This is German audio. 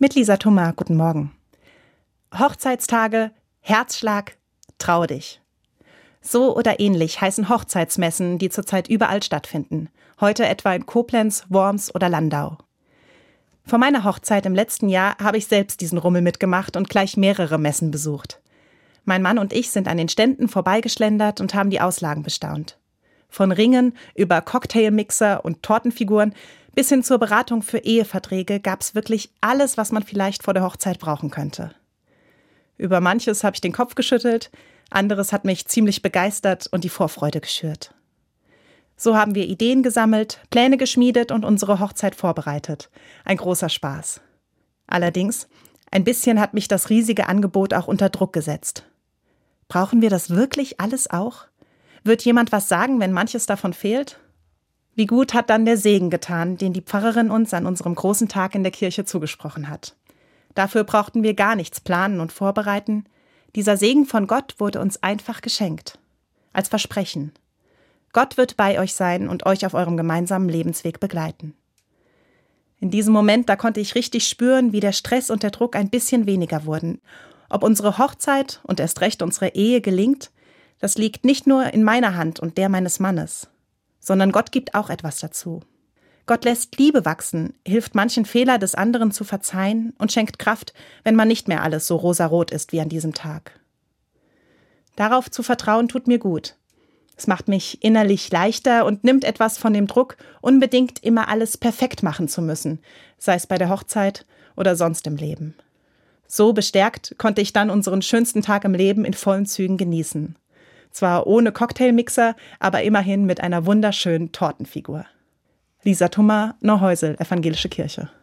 Mit Lisa Thoma, guten Morgen. Hochzeitstage, Herzschlag, trau dich. So oder ähnlich heißen Hochzeitsmessen, die zurzeit überall stattfinden. Heute etwa in Koblenz, Worms oder Landau. Vor meiner Hochzeit im letzten Jahr habe ich selbst diesen Rummel mitgemacht und gleich mehrere Messen besucht. Mein Mann und ich sind an den Ständen vorbeigeschlendert und haben die Auslagen bestaunt. Von Ringen über Cocktailmixer und Tortenfiguren bis hin zur Beratung für Eheverträge gab es wirklich alles, was man vielleicht vor der Hochzeit brauchen könnte. Über manches habe ich den Kopf geschüttelt, anderes hat mich ziemlich begeistert und die Vorfreude geschürt. So haben wir Ideen gesammelt, Pläne geschmiedet und unsere Hochzeit vorbereitet. Ein großer Spaß. Allerdings, ein bisschen hat mich das riesige Angebot auch unter Druck gesetzt. Brauchen wir das wirklich alles auch? Wird jemand was sagen, wenn manches davon fehlt? Wie gut hat dann der Segen getan, den die Pfarrerin uns an unserem großen Tag in der Kirche zugesprochen hat. Dafür brauchten wir gar nichts planen und vorbereiten. Dieser Segen von Gott wurde uns einfach geschenkt. Als Versprechen. Gott wird bei euch sein und euch auf eurem gemeinsamen Lebensweg begleiten. In diesem Moment, da konnte ich richtig spüren, wie der Stress und der Druck ein bisschen weniger wurden. Ob unsere Hochzeit und erst recht unsere Ehe gelingt, das liegt nicht nur in meiner Hand und der meines Mannes, sondern Gott gibt auch etwas dazu. Gott lässt Liebe wachsen, hilft manchen Fehler des anderen zu verzeihen und schenkt Kraft, wenn man nicht mehr alles so rosarot ist wie an diesem Tag. Darauf zu vertrauen tut mir gut. Es macht mich innerlich leichter und nimmt etwas von dem Druck, unbedingt immer alles perfekt machen zu müssen, sei es bei der Hochzeit oder sonst im Leben. So bestärkt konnte ich dann unseren schönsten Tag im Leben in vollen Zügen genießen. Zwar ohne Cocktailmixer, aber immerhin mit einer wunderschönen Tortenfigur. Lisa Thoma, Neuhäusel, Evangelische Kirche.